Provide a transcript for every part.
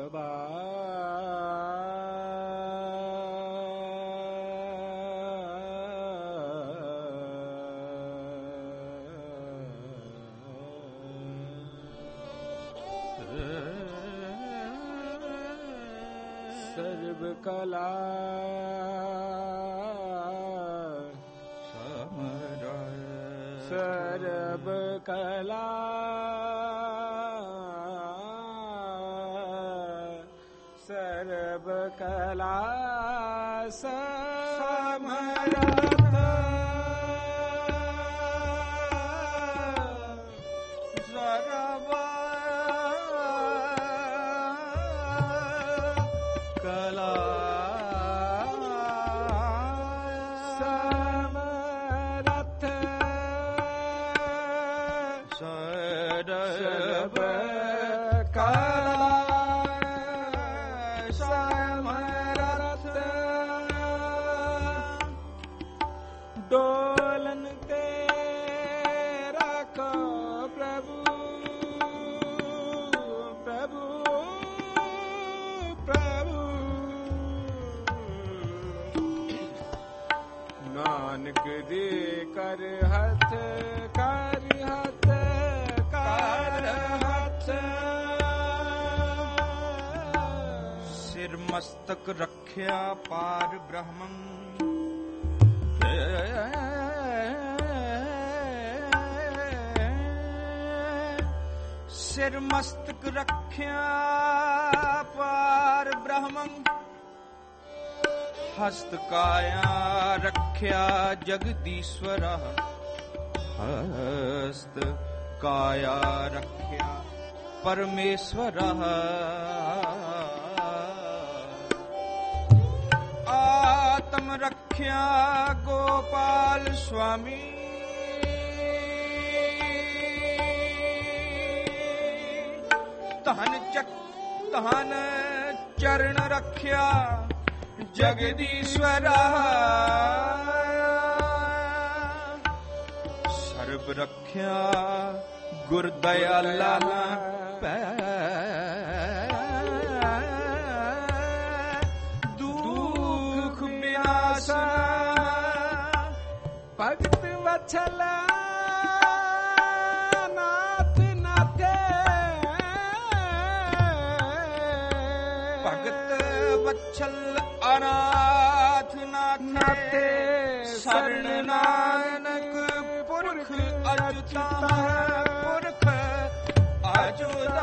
सर्व कला सर्व कला सर्व कला समरथ सर्व कला समरथ सर्व कला समरथ डोलन ते रखो प्रभु प्रभु प्रभु नानक दे कर हाथ कर हाथ कर हाथ सिर मस्तक रख्या पार ब्रह्मं सिर मस्तक रख्या पार ब्रह्मं हस्त काया रख्या जगदीश्वर हस्त काया रख्या परमेश्वर आत्म रख्या गोपाल स्वामी तहन चरण रख्या जगदीश्वर सर्व रख्या गुरदयाला दुख विनाशा भक्त वत्सल नाथ नाथे भगत वत्सल अनाथ नाथे शरण नानक पुरख अजुता पुरख अजुता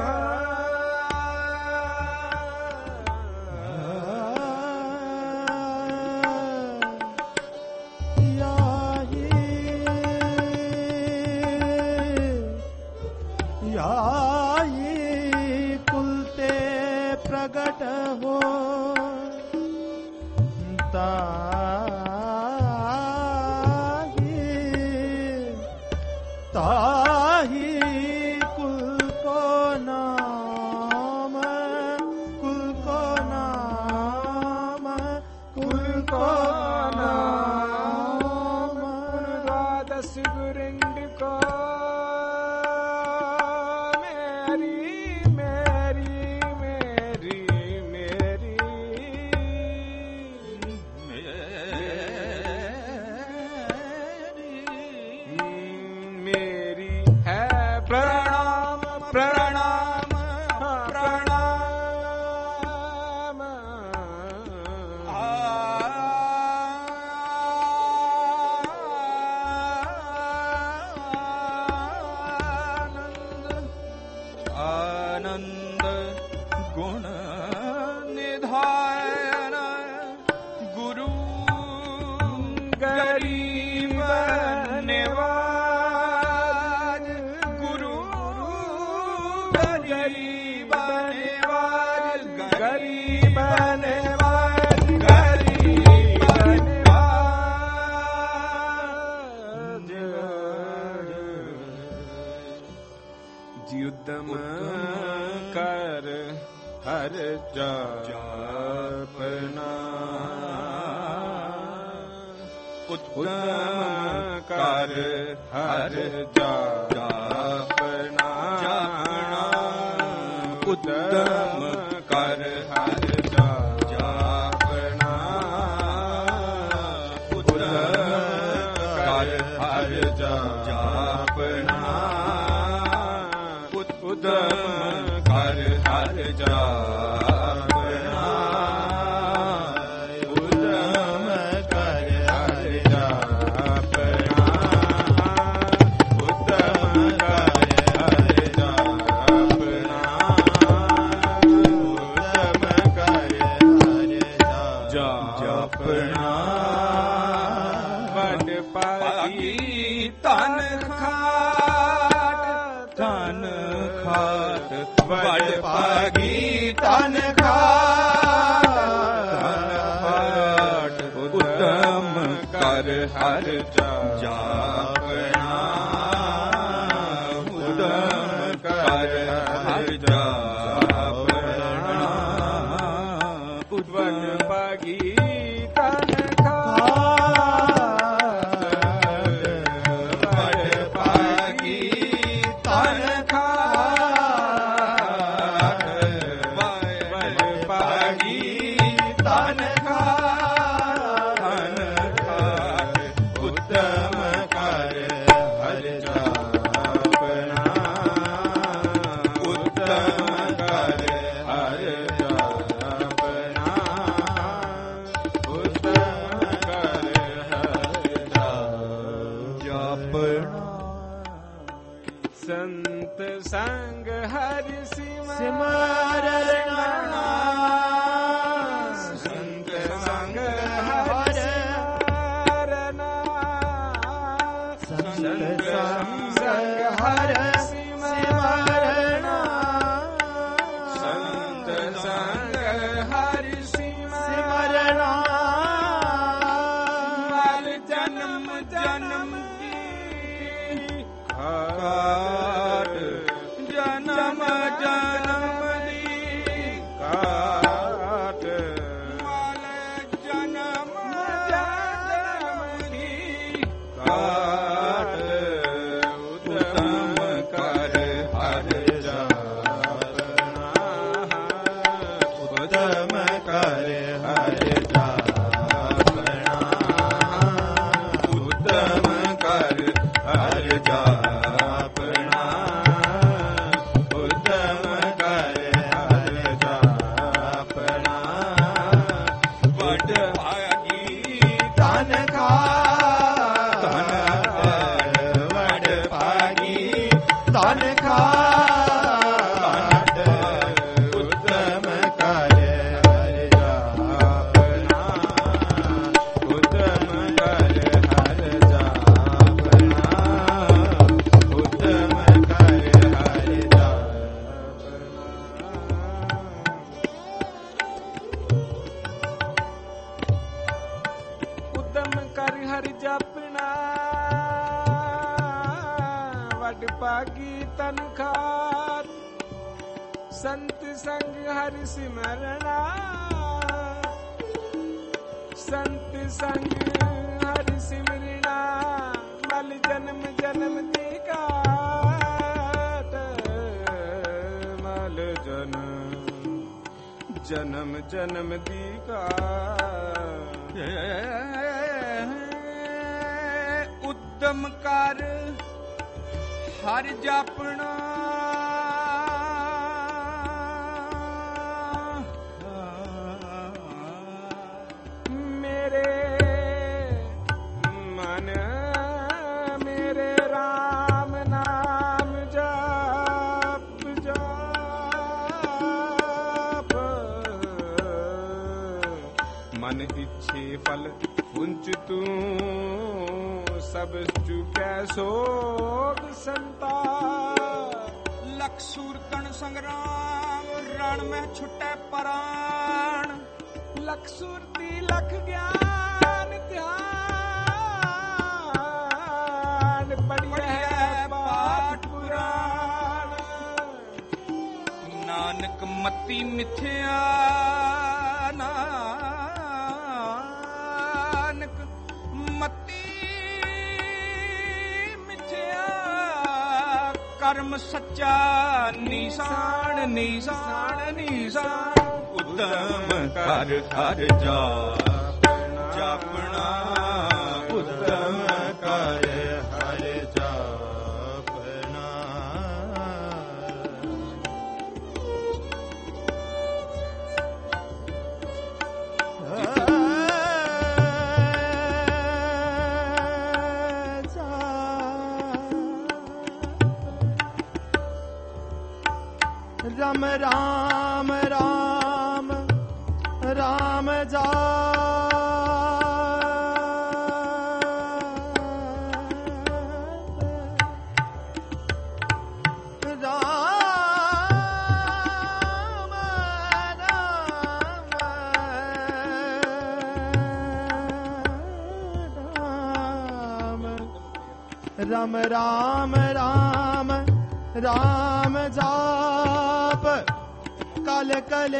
कुलते प्रगट हो ताही कुल को नाम कुल को नाम कुल को नाम द्वादश गुरिंड को उद्यम कर हर जापना उद्यम कर हर जापना उद्यम ਉਦਮ ਕਰ ਹਰ ਜਾਪਣਾ ਉਦਮ ਕਰ ਹਰ ਜਾਪਣਾ ਉਦਮ ਕਰ ਹਰ ਜਾਪਣਾ ਉਦਮ ਕਰ ਹਰ ਜਾਪਣਾ ਉਦਮ ਕਰ ਹਰ ਜਾਪਣਾ ਉਦਮ ਕਰ ਹਰ ਜਾਪਣਾ ਵਡ ਭਾਗੀ ਧਨ ਖਾਟ ਧਨ ਖਾਟ ਵਡ ਭਾਗੀ ਧਨ ਖਾਟ ਉਦਮ ਕਰ ਹਰ ਜਾਪਣਾ ਉਦਮ ਕਰ ਹਰ ਜਾਪਣਾ ਵਡ ਭਾਗੀ ਤਨ ਸੰਤ ਸੰਗ ਹਰਿ ਸਿਮਰਨਾ ਸੰਤ ਸੰਗ ਹਰਿ ਸਿਮਰਨਾ ਸੰਤ ਸੰਗ ਹਰਿ ਸਿਮਰਨਾ ਸੰਤ ਸੰਗ ਹਰਿ ਸਿਮਰਨਾ ਮਲ ਜਨਮ ਜਨਮ ਕਾਟ ਜਨਮ ਜਨਮ ਦੀ ਕਾਟ ਮਲ ਜਨਮ ਜਨਮ ਦੀ ਕਾਟ ਉਦਮ ਕਰ ਹਰ ਜਾਪਣਾ ਉਦਮ ਕਰ ਹਰ ਜਾਪਣਾ ਉਦਮ ਕਰ ਹਰ ਜਾਪਣਾ ਉਦਮ ਕਰ ਹਰ ਜਾਪਣਾ ਵਡ ਭਾਗੀ ਧਨ ਖਾਟ ਵਡ ਭਾਗੀ ਧਨ ਖਾਟ ਉਦਮ ਕਰ ਹਰ ਜਾਪਣਾ ਉਦਮ ਕਰ ਹਰ ਜਾਪਣਾ ਉਦਮ ਕਰ ਹਰ ਉਦਮ ਕਰ ਹਰਿ ਜਪਣਾ ਵਡ ਭਾਗੀ ਤਨ ਖਾਤ ਸੰਤ ਸੰਗ ਹਰਿ ਸਿਮਰਨਾ ਸੰਤ ਸੰਗ ਹਰਿ ਸਿਮਰਨਾ ਮਲ ਜਨਮ ਜਨਮ ਦੀ ਕਾਟ ਮਲ ਜਨਮ ਜਨਮ ਦੀ ਕਾਟ ਉਦਮ ਕਰ ਹਰ ਜਾਪਣਾ ਮੇਰੇ ਮਨ ਮੇਰੇ RAM ਨਾਮ ਜਪ ਜਪ ਮਨ ਇੱਛੇ ਫਲ ਪੁੰਚ ਤੂੰ ਸਭ ਚੁਕੈ ਸੋਗ ਸੰਤਾ ਲਖ ਸੂਰਤਨ ਸੰਗਰਾਮ ਰਣ ਮੈਂ ਛੁਟੈ ਪ੍ਰਾਣ ਲਖ ਸੁਰਤੀ ਲਖ ਗਿਆਨ ਧਿਆਨ ਪੜਿਐ ਪਾਠ ਪੁਰਾਣ ਨਾਨਕ ਮਤੀ ਮਿਥਿਆ ਨਾਨਕ ਮਤੀ ਮਿਥਿਆ ਧਰਮ ਸੱਚਾ ਨੀਸਾਨ ਨੀਸਾਨ ਨੀਸਾਨ ਉਦਮ ਕਰ ਹਰ ਜਾਪਣਾ ਉਦਮ ਕਰ ਹਰ ਜਾਪਣਾ ਰਾਮ ਰਾਮ ਰਾਮ ਰਾਮ ਰਾਮ ਰਾਮ ਰਾਮ ਰਾਮ ਜਾਪ ਕਲ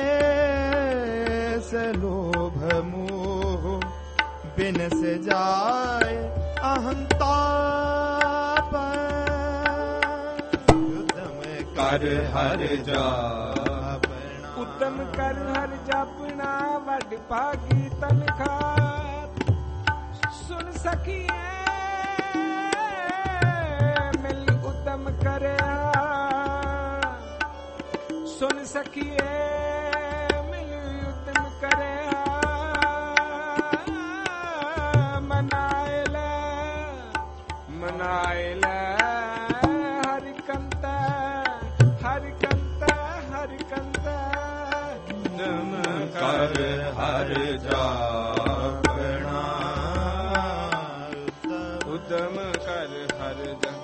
ਕਲੇਸ ਲੋਭ ਮੋਹ ਬਿਨਸ ਜਾਏ ਅਹੰਤਾਪ ਉਦਮ ਕਰ ਹਰ ਜਾਪਣਾ ਉਦਮ ਕਰ ਹਰ ਜਾਪਣਾ ਵੱਡ ਭਾਗੀ ਤਨਖਾਹ ਸੁਣ ਸਕੀਏ ਮਿਲ ਉਦਮ ਕਰਿਆ ਸੁਣ ਸਕੀਏ ਮਿਲ ਉਦਮ ਕਰਿਆ ਮਨਾਏ ਲੈ ਹਰਿ ਕੰਤ ਉਦਮ ਕਰ ਹਰ ਜਾਪਣਾ ਉਦਮ ਕਰ ਹਰ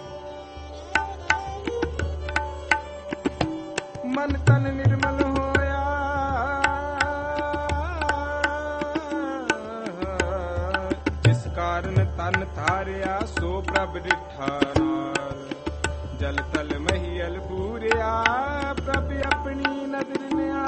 ਮਨ ਤਨ ਨਿਰਮਲ ਹੋਇਆ ਜਿਸ ਕਾਰਨ ਤਨ ਧਾਰਿਆ ਸੋ ਪ੍ਰਭ ਡਿਠਾ ਨਾਲ ਜਲ ਤਲ ਮਹੀਲ ਪੂਰਿਆ ਪ੍ਰਭ ਆਪਣੀ ਨਦਰ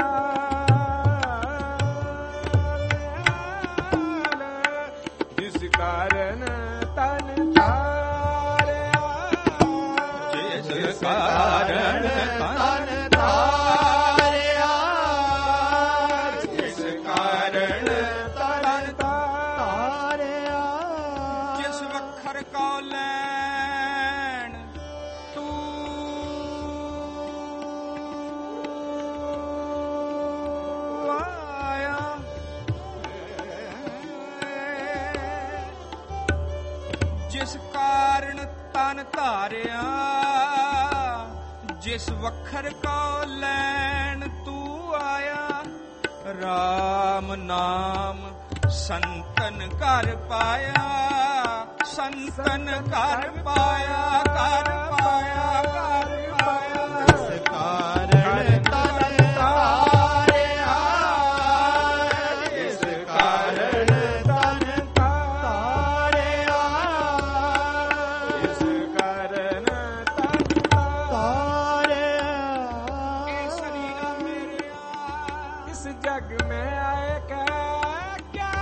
ਨਿਆਲ ਜਿਸ ਕਾਰਨ ਤਨ ਧਾਰਿਆ ਜਿਸ ਕਾਰਨ ਤਨ ਜਿਸ ਕਾਰਨ ਤਨ ਧਾਰਿਆ ਜਿਸ ਵਖਰ ਕੋ ਲੈਣ ਤੂੰ ਆਇਆ ਰਾਮ ਨਾਮ ਸੰਤਨ ਘਰ ਪਾਇਆ ਸੰਤਨ ਘਰ ਪਾਇਆ ਘਰ ਪਾਇਆ ਘਰ ਪਾਇਆ ਜਿਸ ਕਾਰਨ ਤਨ ਧਾਰਿਆ ਜਿਸ ਕਾਰਨ ਤਨ ਧਾਰਿਆ ਜਿਸ ਕਾਰਨ ਤਨ ਧਾਰਿਆ ਇਸ ਸਰੀਰਾ ਮੇਰਿਆ ਇਸ ਜਗ में आए क्या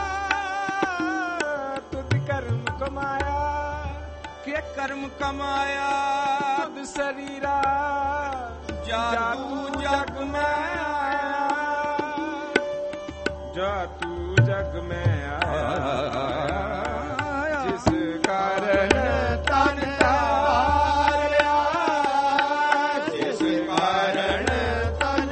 तुद कर्म कमाया ਕਿ ਕਰਮ ਕਮਾਇਆ तुद शरीरा ਜਾਤੂ ਜਗ ਮੈਂ ਆਇਆ जा तू जग में आया जिस कारण ਤਨ ਧਾਰਿਆ ਜਿਸ ਕਾਰਨ ਤਨ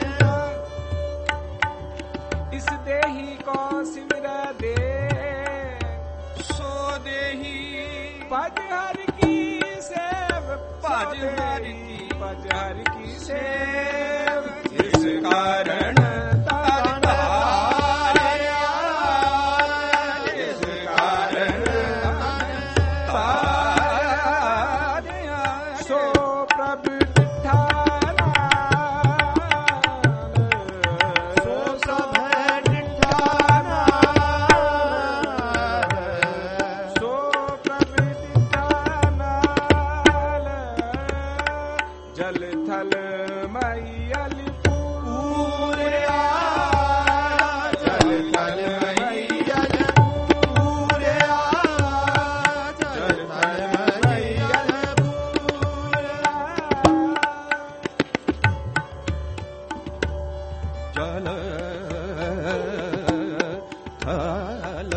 इस देही को सिमर दे ਸੋ ਦੇਹੀ भज हरि की सेव ਭਜ ਹਰਿ ਕੀ भज हरि की सेव ਜਿਸ ਕਾਰਨ ਤਨ ਧਾਰਿਆ ਜਿਸ ਕਾਰਨ ਤਨ ਧਾਰਿਆ सो प्रभ डिठा ਸੋ ਸਭ ਡਿਠਾ ਨਾਲ सो प्रभ डिठा नाल जल थल मैं ਥਲ ਥਲ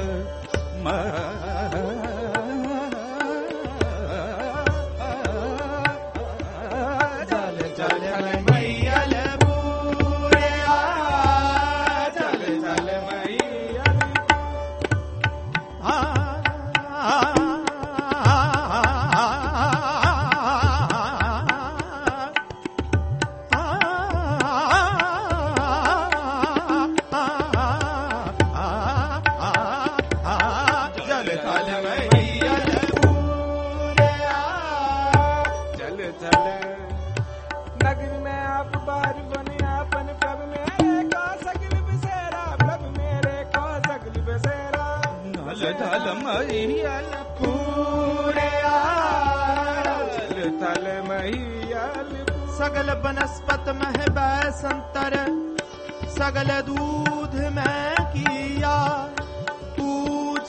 ਜਲ ਜਲ ਮਈਅਲ ਪੂਰਿਆ ਜਲ ਜਲ ਮਈਅਲ ਜਲ ਥਲ ਮਈਅਲ ਪੂਰਿਆ चल चल नगर में आप बार बने आपन प्रभ मेरे को सगल बसेरा प्रभ मेरे को सगल बसेरा ਨਲ ਧਲ ਮਈਅਲ ਪੂਰਿਆ चल चल महियल सगल बनस्पत मह बै संतर सगल दूध में किया ऊंच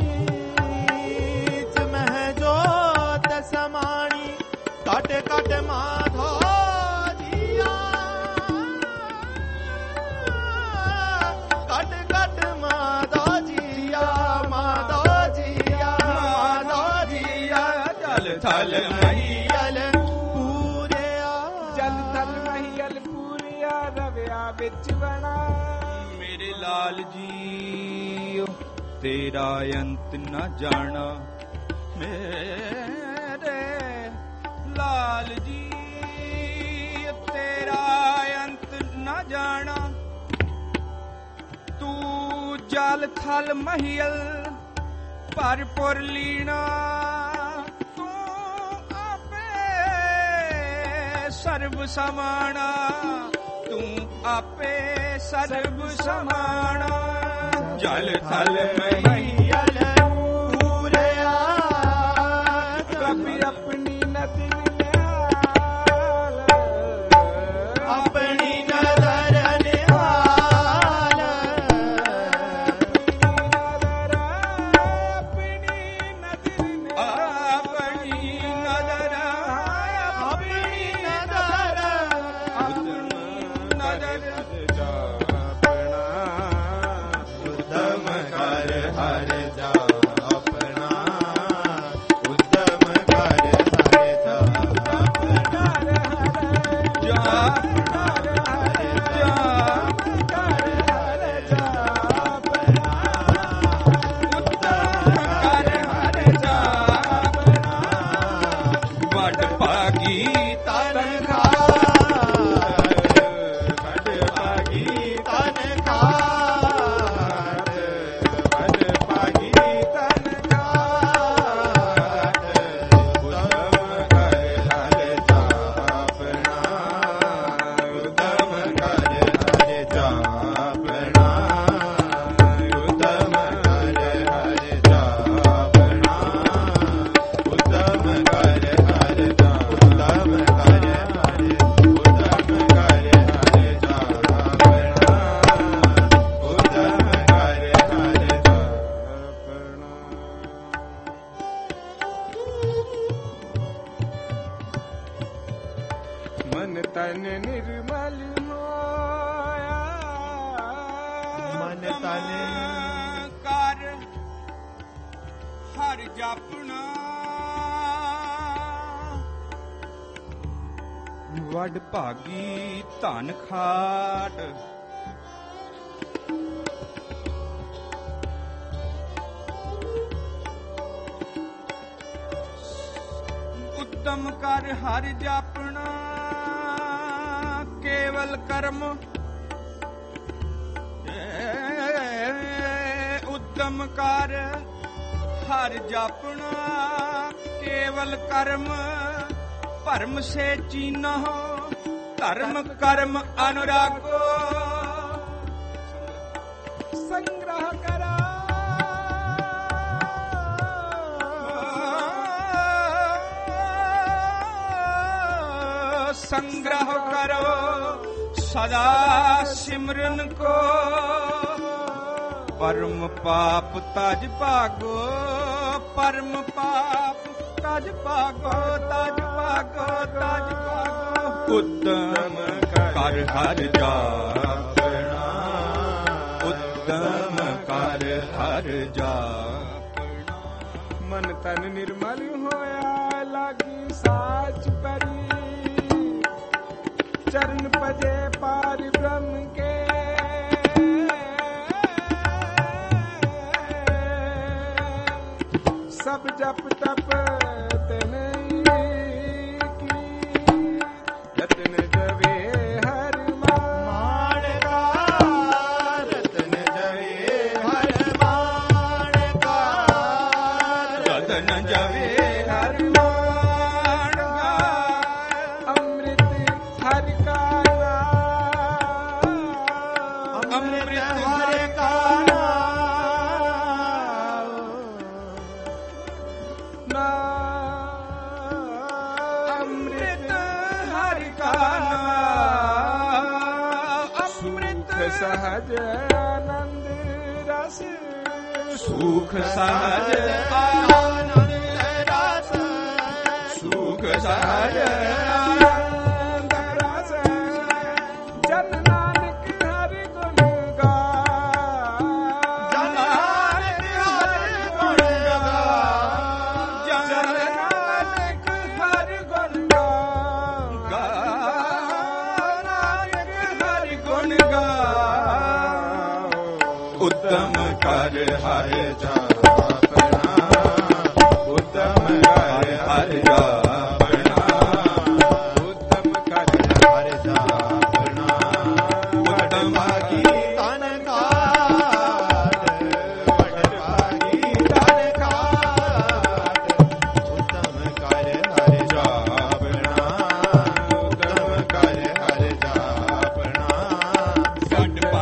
नीच मह जोत समाणी कट कट माधो जिया कट कट माधो जिया माधो जिया माधो जिया ਜਲ ਥਲ महीयल पूरिया चल चल महियल पूरिया रविया बिच बना ਮੇਰੇ ਲਾਲ ਜੀ ਤੇਰਾ ਅੰਤ ਨਾ ਜਾਣਾ ਮੇਰੇ ਲਾਲ ਜੀ ਤੇਰਾ ਅੰਤ ਨਾ ਜਾਣਾ ਤੂੰ ਜਲ ਥਲ ਮਹੀਲ ਭਰਪੁਰ ਲੀਣਾ ਤੂੰ ਆਪੇ ਸਰਬ ਸਮਾਣਾ ਤੂੰ ਆਪੇ ਸਰਬ ਸਮਾਣਾ ਜਲ ਥਲ ਮਹੀਲ पूरिया कभी अपनी नदी निहाल अपनी नजर निहाल अपनी नजर ਆਪਣੀ ਨਦਰ अपनी नजर ਨਦਰ उद्यम कर हर जा अपना उद्यम कर हर जा अपना ਜਾ ਜਾ ਕਰ ਹਰ ਜਾਪਨਾ ਵੱਡ ਭਾਗੀ तन खा बड़ भागी तन खा बड़ भागी तन खा उद्यम कर हर जा अपना उद्यम कर हर जा अपना उद्यम कर हर जा अपना उद्यम कर हर जा उद्यम कर हर उद्यम कर हर जा अपना उद्यम कर हर जा अपना मन तन निर्मल होया मन तन ਕਰ ਹਰ ਜਾਪਣਾ ਵੱਡ ਭਾਗੀ ਧਨ ਖਾਟ ਉਤਮ ਕਰ ਹਰ ਜਾਪਣਾ ਕੇਵਲ ਕਰਮ ਉਤਮ ਕਰ ਹਰ ਜਾਪਣਾ ਕੇਵਲ ਕਰਮ ਭਰਮ ਸੇ ਚੀਨੋ ਧਰਮ ਕਰਮ ਅਨੁਰਾਗੋ संग्रह करा संग्रह करो सदा सिमरन को परम पाप तज भागो परम पाप तज भागो तज भागो तज भागो उद्यम कर हर जापना ਮਨ ਤਨ ਨਿਰਮਲ ਹੋਇਆ ਲਾਗੀ ਸਾਚ ਪਰੀ ਚਰਨ ਭਜੇ ਪਾਰ ਬ੍ਰਹਮ ਕੇ ਸਭ ਜਪ ਤਪ ਤਨਈ ਕੀ ਯਤਨ ਜਵੇ ਹਰ ਮਾਣ ਕਾ ਰਤਨ ਜਵੇ ਹਰ ਮਾਣ ਕਾ ਰਤਨ ਜਵੇ ਹਰ ਮਾਣ ਕਾ ਅੰਮ੍ਰਿਤ ਹਰਿ ਕਾ ਅੰਮ੍ਰਿਤ ਹਰਿ ਕਾ ਅੰਮ੍ਰਿਤ ਹਰਿ ਕਾ ਅੰਮ੍ਰਿਤ ਸਹਜ ਆਨੰਦ ਰਸ ਸੁਖ ਸਹਜ ਆਨੰਦ ਰਸ ਸੁਖ ਸਹਜ ਆਨੰਦ ਰਸ ਜਨ ਨਾਨਕ ਹਰਿ ਗੁਣ ਗਾ ਜਨ ਨਾਨਕ ਹਰਿ ਗੁਣ ਗਾ ਜਨ ਨਾਨਕ ਹਰਿ ਗੁਣ ਗਾ ਨਾਨਕ ਹਰਿ ਗੁਣ ਗਾ ਉਤਮ ਕਰ ਹਰ ਜਾਪਣਾ ਉਤਮ ਕਰ ਹਰ ਜਾਪਣਾ ਉਤਮ ਕਰ ਹਰ ਜਾਪਣਾ ਵਡ ਭਾਗੀ ਤਨ ਘਾਟ ਵਡ ਭਾਗੀ ਤਨ ਘਾਟ ਉਤਮ ਕਰ ਹਰ ਜਾਪਣਾ ਉਤਮ ਕਰ ਹਰ ਜਾਪਣਾ ਵਡ